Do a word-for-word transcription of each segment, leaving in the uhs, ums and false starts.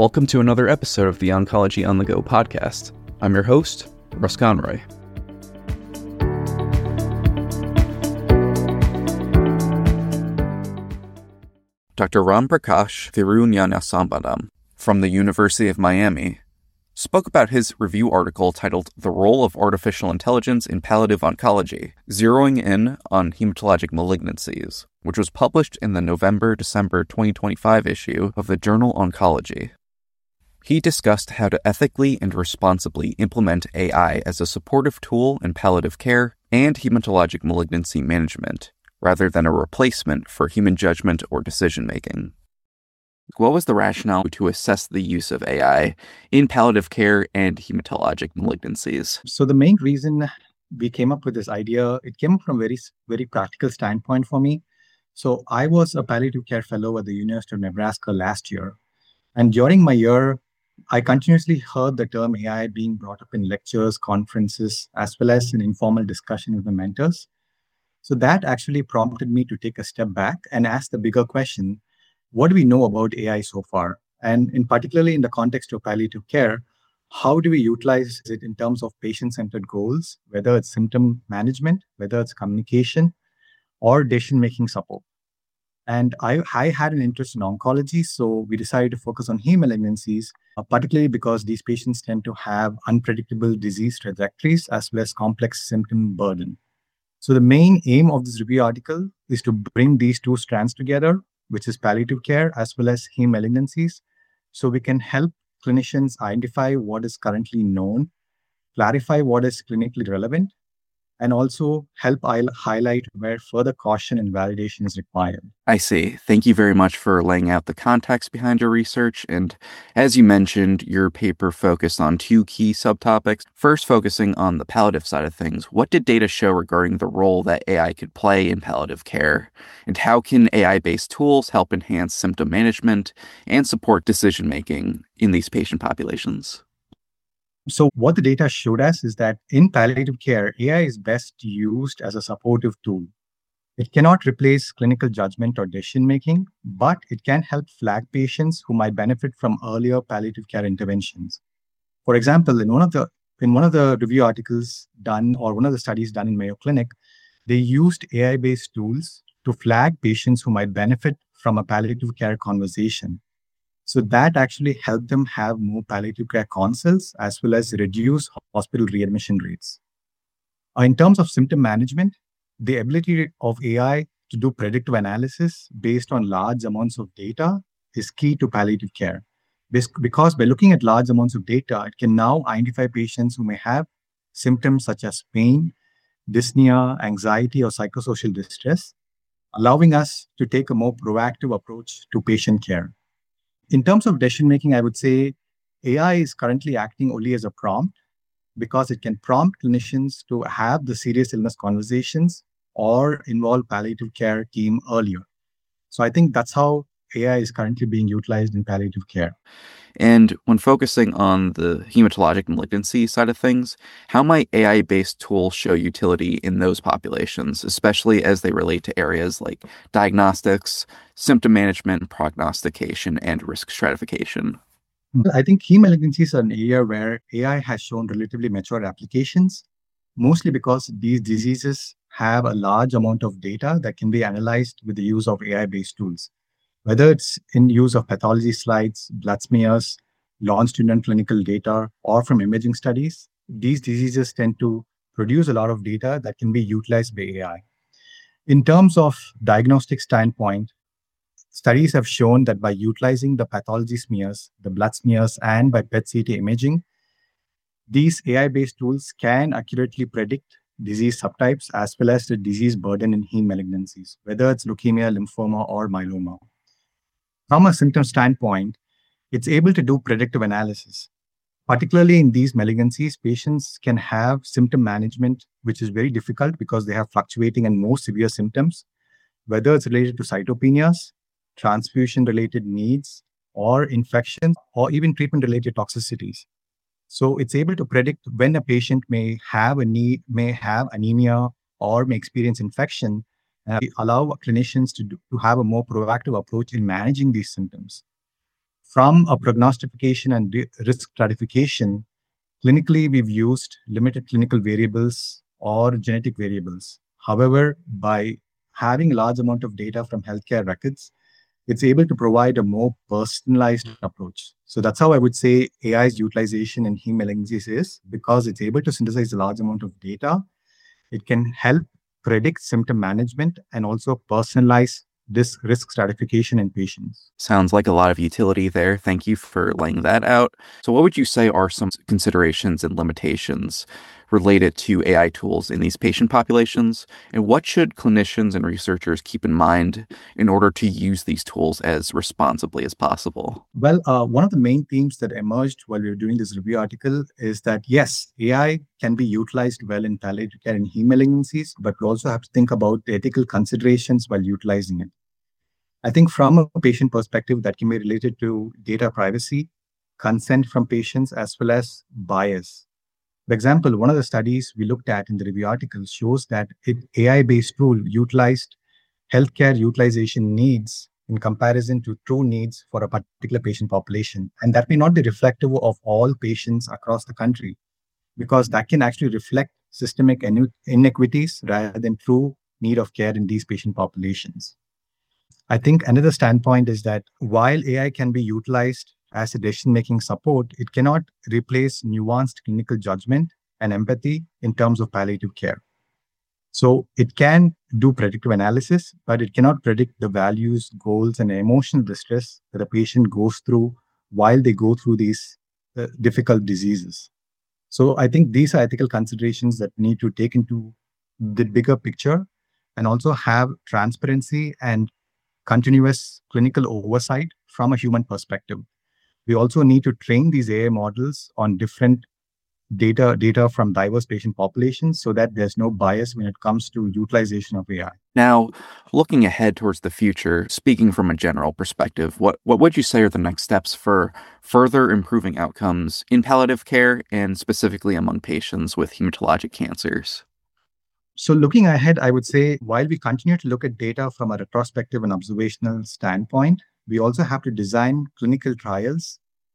Welcome to another episode of the Oncology on the Go podcast. I'm your host, Russ Conroy. Doctor Ram Prakash Thirugnanasambandam from the University of Miami spoke about his review article titled The Role of Artificial Intelligence in Palliative Oncology, zeroing in on hematologic malignancies, which was published in the November-December twenty twenty-five issue of the journal Oncology. He discussed how to ethically and responsibly implement A I as a supportive tool in palliative care and hematologic malignancy management, rather than a replacement for human judgment or decision-making. What was the rationale to assess the use of A I in palliative care and hematologic malignancies? So the main reason we came up with this idea, it came from a very, very practical standpoint for me. So I was a palliative care fellow at the University of Nebraska last year. And during my year, I continuously heard the term A I being brought up in lectures, conferences, as well as in informal discussion with the mentors. So that actually prompted me to take a step back and ask the bigger question, what do we know about A I so far? And in particularly in the context of palliative care, how do we utilize it in terms of patient-centered goals, whether it's symptom management, whether it's communication, or decision-making support? And I, I had an interest in oncology, so we decided to focus on heme malignancies, uh, particularly because these patients tend to have unpredictable disease trajectories as well as complex symptom burden. So the main aim of this review article is to bring these two strands together, which is palliative care as well as heme malignancies, so we can help clinicians identify what is currently known, clarify what is clinically relevant, and also help highlight where further caution and validation is required. I see. Thank you very much for laying out the context behind your research. And as you mentioned, your paper focused on two key subtopics. First, focusing on the palliative side of things. What did data show regarding the role that A I could play in palliative care? And how can A I-based tools help enhance symptom management and support decision-making in these patient populations? So what the data showed us is that in palliative care, A I is best used as a supportive tool. It cannot replace clinical judgment or decision-making, but it can help flag patients who might benefit from earlier palliative care interventions. For example, in one of the in one of the review articles done, or one of the studies done in Mayo Clinic, they used A I-based tools to flag patients who might benefit from a palliative care conversation. So that actually helped them have more palliative care consults as well as reduce hospital readmission rates. Uh, in terms of symptom management, the ability of A I to do predictive analysis based on large amounts of data is key to palliative care. Because by looking at large amounts of data, it can now identify patients who may have symptoms such as pain, dyspnea, anxiety, or psychosocial distress, allowing us to take a more proactive approach to patient care. In terms of decision-making, I would say A I is currently acting only as a prompt because it can prompt clinicians to have the serious illness conversations or involve palliative care team earlier. So I think that's how A I is currently being utilized in palliative care. And when focusing on the hematologic malignancy side of things, how might A I-based tools show utility in those populations, especially as they relate to areas like diagnostics, symptom management, prognostication, and risk stratification? I think heme malignancies are an area where A I has shown relatively mature applications, mostly because these diseases have a large amount of data that can be analyzed with the use of A I-based tools. Whether it's in use of pathology slides, blood smears, longitudinal clinical data, or from imaging studies, these diseases tend to produce a lot of data that can be utilized by A I. In terms of diagnostic standpoint, studies have shown that by utilizing the pathology smears, the blood smears, and by P E T C T imaging, these A I-based tools can accurately predict disease subtypes as well as the disease burden in heme malignancies, whether it's leukemia, lymphoma, or myeloma. From a symptom standpoint, it's able to do predictive analysis. Particularly in these malignancies, patients can have symptom management, which is very difficult because they have fluctuating and more severe symptoms, whether it's related to cytopenias, transfusion-related needs, or infections, or even treatment-related toxicities. So it's able to predict when a patient may have a need, may have anemia, or may experience infection, and allow clinicians to, do, to have a more proactive approach in managing these symptoms. From a prognostication and di- risk stratification, clinically, we've used limited clinical variables or genetic variables. However, by having a large amount of data from healthcare records, it's able to provide a more personalized approach. So that's how I would say A I's utilization in heme malignancies is, because it's able to synthesize a large amount of data. It can help predict symptom management and also personalize this risk stratification in patients. Sounds like a lot of utility there. Thank you for laying that out. So, what would you say are some considerations and limitations related to A I tools in these patient populations? And what should clinicians and researchers keep in mind in order to use these tools as responsibly as possible? Well, uh, one of the main themes that emerged while we were doing this review article is that yes, A I can be utilized well in palliative care and heme malignancies, but we also have to think about the ethical considerations while utilizing it. I think from a patient perspective, that can be related to data privacy, consent from patients, as well as bias. For example, one of the studies we looked at in the review article shows that it A I-based tool utilized healthcare utilization needs in comparison to true needs for a particular patient population. And that may not be reflective of all patients across the country, because that can actually reflect systemic ine- inequities rather than true need of care in these patient populations. I think another standpoint is that while A I can be utilized as a decision making support, it cannot replace nuanced clinical judgment and empathy in terms of palliative care. So it can do predictive analysis, but it cannot predict the values, goals, and emotional distress that a patient goes through while they go through these uh, difficult diseases. So I think these are ethical considerations that need to take into the bigger picture and also have transparency and continuous clinical oversight from a human perspective. We also need to train these A I models on different data data from diverse patient populations so that there's no bias when it comes to utilization of A I. Now, looking ahead towards the future, speaking from a general perspective, what, what would you say are the next steps for further improving outcomes in palliative care and specifically among patients with hematologic cancers? So looking ahead, I would say while we continue to look at data from a retrospective and observational standpoint, we also have to design clinical trials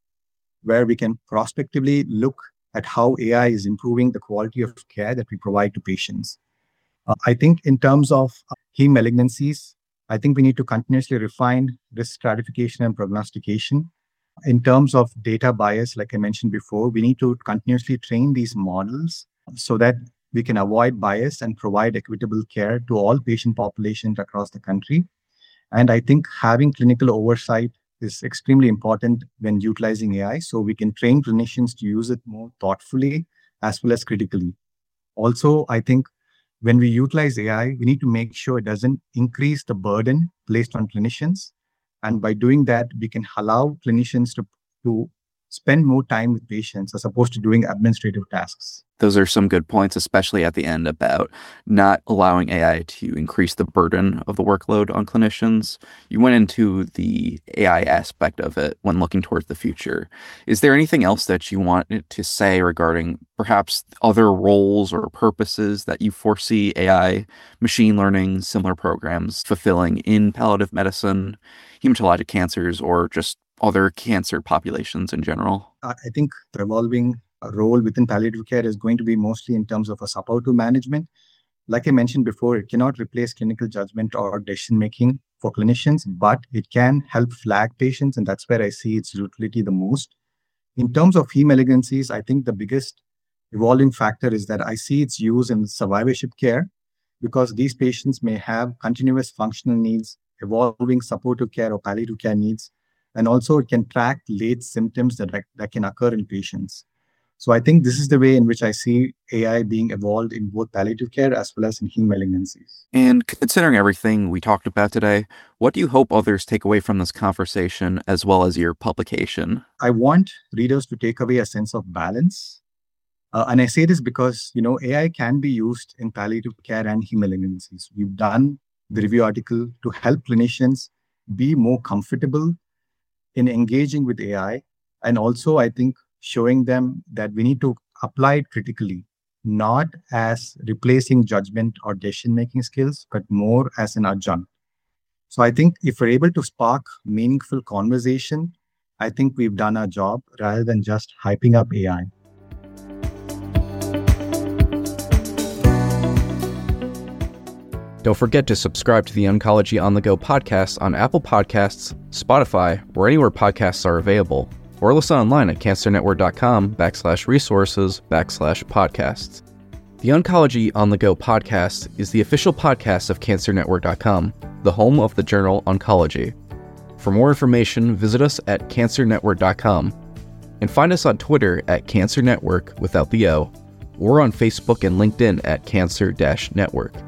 where we can prospectively look at how A I is improving the quality of care that we provide to patients. Uh, I think in terms of uh, heme malignancies, I think we need to continuously refine risk stratification and prognostication. In terms of data bias, like I mentioned before, we need to continuously train these models so that we can avoid bias and provide equitable care to all patient populations across the country. And I think having clinical oversight is extremely important when utilizing A I, so we can train clinicians to use it more thoughtfully as well as critically. Also, I think when we utilize A I, we need to make sure it doesn't increase the burden placed on clinicians. And by doing that, we can allow clinicians to, to spend more time with patients as opposed to doing administrative tasks. Those are some good points, especially at the end about not allowing A I to increase the burden of the workload on clinicians. You went into the A I aspect of it when looking towards the future. Is there anything else that you wanted to say regarding perhaps other roles or purposes that you foresee A I, machine learning, similar programs fulfilling in palliative medicine, hematologic cancers, or just other cancer populations in general? I I think the evolving uh, role within palliative care is going to be mostly in terms of a supportive management. Like I mentioned before, it cannot replace clinical judgment or decision making for clinicians, but it can help flag patients, and that's where I see its utility the most. In terms of heme malignancies, I think the biggest evolving factor is that I see its use in survivorship care because these patients may have continuous functional needs, evolving supportive care or palliative care needs, and also it can track late symptoms that, that can occur in patients. So I think this is the way in which I see A I being evolved in both palliative care as well as in heme malignancies. And considering everything we talked about today, what do you hope others take away from this conversation as well as your publication? I want readers to take away a sense of balance. Uh, and I say this because, you know, A I can be used in palliative care and heme malignancies. We've done the review article to help clinicians be more comfortable in engaging with A I. And also, I think showing them that we need to apply it critically, not as replacing judgment or decision making skills, but more as an adjunct. So I think if we're able to spark meaningful conversation I think we've done our job rather than just hyping up A I. Don't forget to subscribe to the Oncology on the Go podcast on Apple Podcasts, Spotify, or anywhere podcasts are available, or listen online at cancernetwork.com backslash resources backslash podcasts. The Oncology on the Go podcast is the official podcast of cancer network dot com, the home of the journal Oncology. For more information, visit us at cancer network dot com and find us on Twitter at cancernetwork without the O, or on Facebook and LinkedIn at cancer-network.